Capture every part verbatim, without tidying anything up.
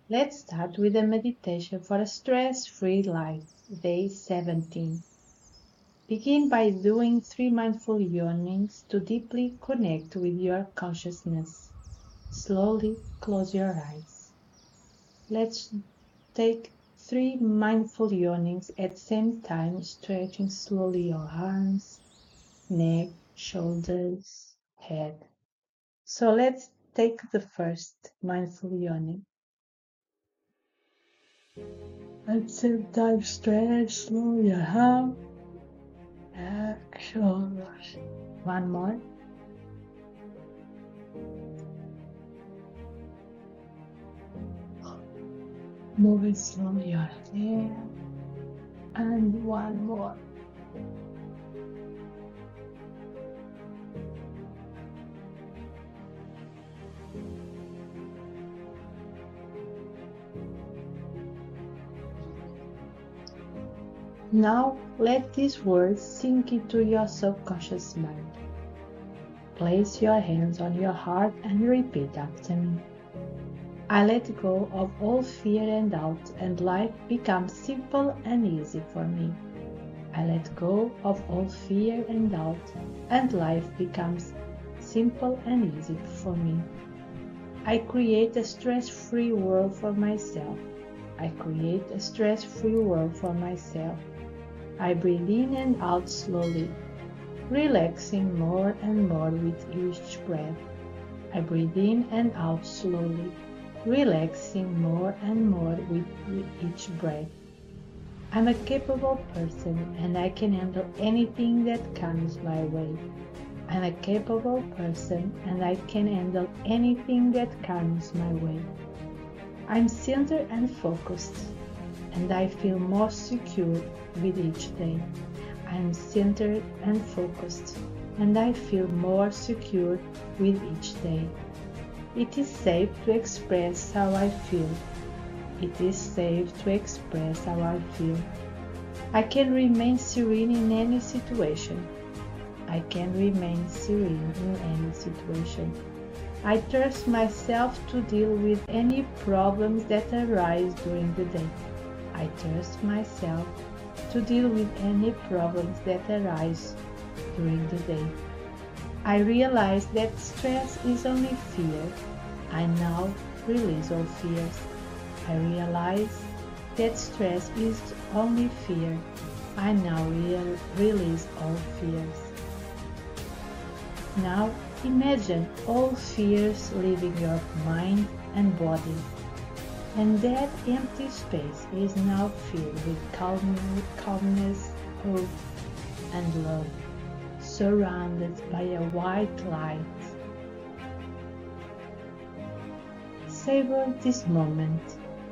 Let's start with a meditation for a stress-free life, day seventeen. Begin by doing three mindful yawnings to deeply connect with your consciousness. Slowly close your eyes. Let's take three mindful yawnings at the same time, stretching slowly your arms, neck, shoulders, head. So let's take the first mindful yawning. At the same time, stretch slowly your arm, neck, shoulders. One more. Move it slowly your head. And one more. Now let these words sink into your subconscious mind. Place your hands on your heart and repeat after me. I let go of all fear and doubt, and life becomes simple and easy for me. I let go of all fear and doubt, and life becomes simple and easy for me. I create a stress-free world for myself. I create a stress-free world for myself. I breathe in and out slowly, relaxing more and more with each breath. I breathe in and out slowly, relaxing more and more with each breath. I'm a capable person and I can handle anything that comes my way. I'm a capable person and I can handle anything that comes my way. I'm centered and focused, and I feel more secure with each day. I'm centered and focused, and I feel more secure with each day. It is safe to express how I feel. It is safe to express how I feel. I can remain serene in any situation. I can remain serene in any situation. I trust myself to deal with any problems that arise during the day. I trust myself to deal with any problems that arise during the day. I realize that stress is only fear. I now release all fears. I realize that stress is only fear. I now re- release all fears. Now imagine all fears leaving your mind and body, and that empty space is now filled with calm, calmness, hope, and love, surrounded by a white light. Savor this moment.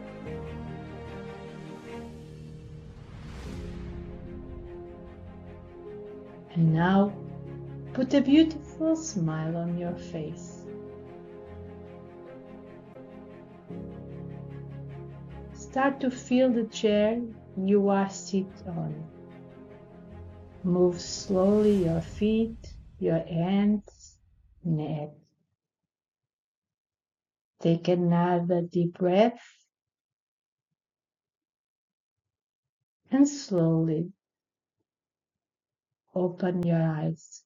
And now, put a beautiful smile on your face. Start to feel the chair you are seated on. Move slowly your feet, your hands, neck. Take another deep breath and slowly open your eyes.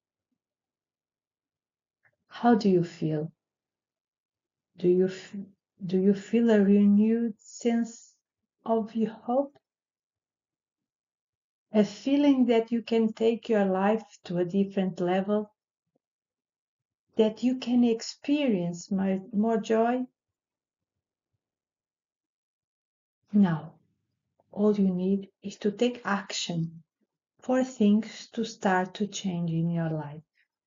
How do you feel? Do you, do you feel a renewed sense of hope? A feeling that you can take your life to a different level? That you can experience more, more joy? Now, all you need is to take action for things to start to change in your life.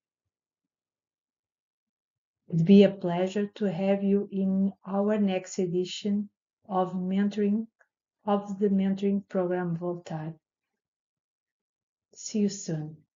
It'd be a pleasure to have you in our next edition of mentoring of the mentoring program Voltar. See you soon.